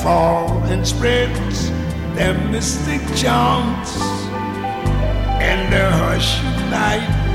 fall and spreads their mystic charms in the hush of night.